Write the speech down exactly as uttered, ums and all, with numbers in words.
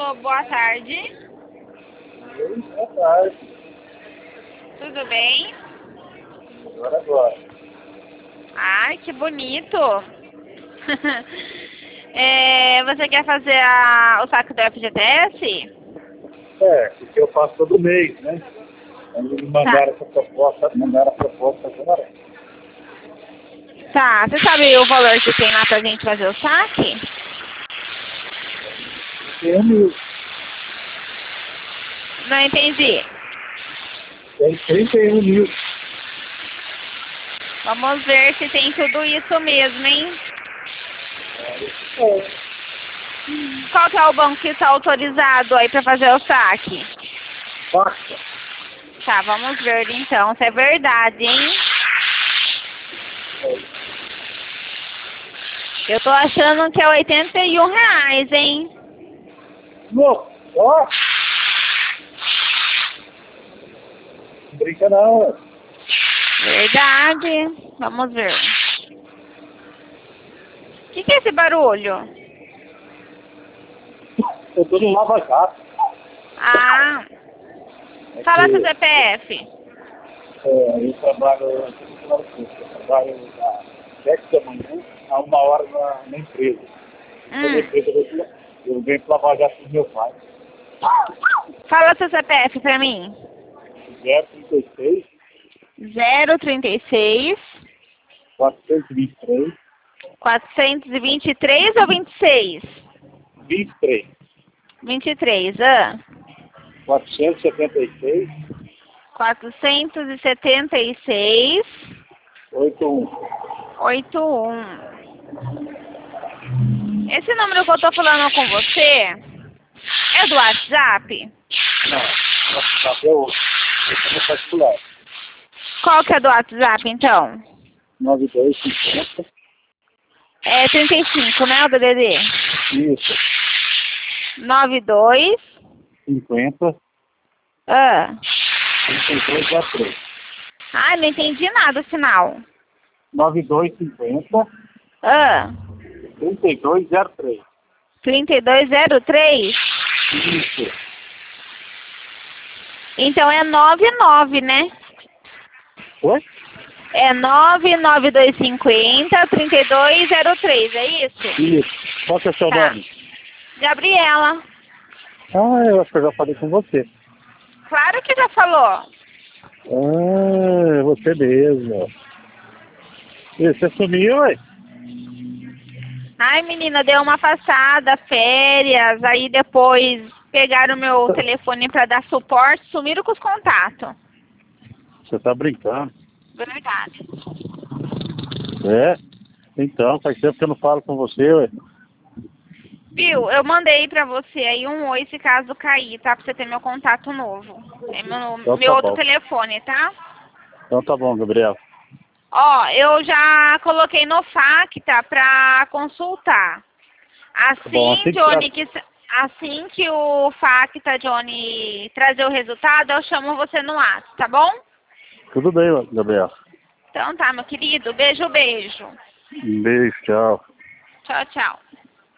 boa tarde. Boa tarde. Tudo bem? Agora, agora. Ai, que bonito. É, você quer fazer a, o saque do F G T S? É, porque eu faço todo mês, né? Quando me mandaram Tá. essa proposta, mandaram a proposta agora. Tá, você sabe o valor que tem lá pra gente fazer o saque? Tem mil. Não entendi. Tem trinta e um mil. Vamos ver se tem tudo isso mesmo, hein? É. Qual que é o banco que está autorizado aí pra fazer o saque? Basta. Tá, vamos ver então se é verdade, hein? Eu tô achando que é oitenta e um reais, hein? Não, ó. Não brinca não. Verdade. Vamos ver. O que, que é esse barulho? Eu tô no Lava Jato. Ah, É fala seu que, C P F. é, eu trabalho, eu trabalho das sete da manhã a uma hora na, na empresa. Na Hum. empresa eu, eu venho para Lava Jato com meu pai. Fala seu C P F pra mim. zero trinta e seis, zero trinta e seis, quatrocentos e vinte e três, quatrocentos e vinte e três ou vinte e seis? vinte e três, vinte e três, ah. quatrocentos e setenta e seis, quatrocentos e setenta e seis, oitenta e um. oitenta e um. Esse número que eu tô falando com você é do WhatsApp? Não, nossa, é outro. Esse é particular. Qual que é do WhatsApp, então? nove dois cinquenta. É trinta e cinco, né, o D D D? Isso. nove dois. cinquenta, Ah. trinta e dois zero três. Ai, não entendi nada o sinal. nove dois cinquenta, Ah. trinta e dois zero três. trinta e dois zero três? Isso. Então é noventa e nove, né? Oi? É nove nove dois cinco zero, trinta e dois zero três, é isso? Isso. Qual que é o seu Tá. nome? Gabriela. Ah, eu acho que eu já falei com você. Claro que já falou. Ah, você mesmo. E você sumiu, ué? Ai, menina, deu uma afastada, férias, aí depois pegaram o meu telefone pra dar suporte, sumiram com os contatos. Você tá brincando. Verdade. É? Então, faz tempo que eu não falo com você, ué. Viu, eu mandei pra você aí um oi se caso cair, tá? Pra você ter meu contato novo. É meu, Então meu tá outro bom. telefone, tá? Então tá bom, Gabriel. Ó, eu já coloquei no Facta pra consultar. Tá bom, Assim, assim que tra... Johnny, que, assim que o Facta, Johnny, trazer o resultado, eu chamo você no ato, tá bom? Tudo bem, Gabriel. Então tá, meu querido. Beijo, beijo. Um beijo, tchau. Tchau, tchau.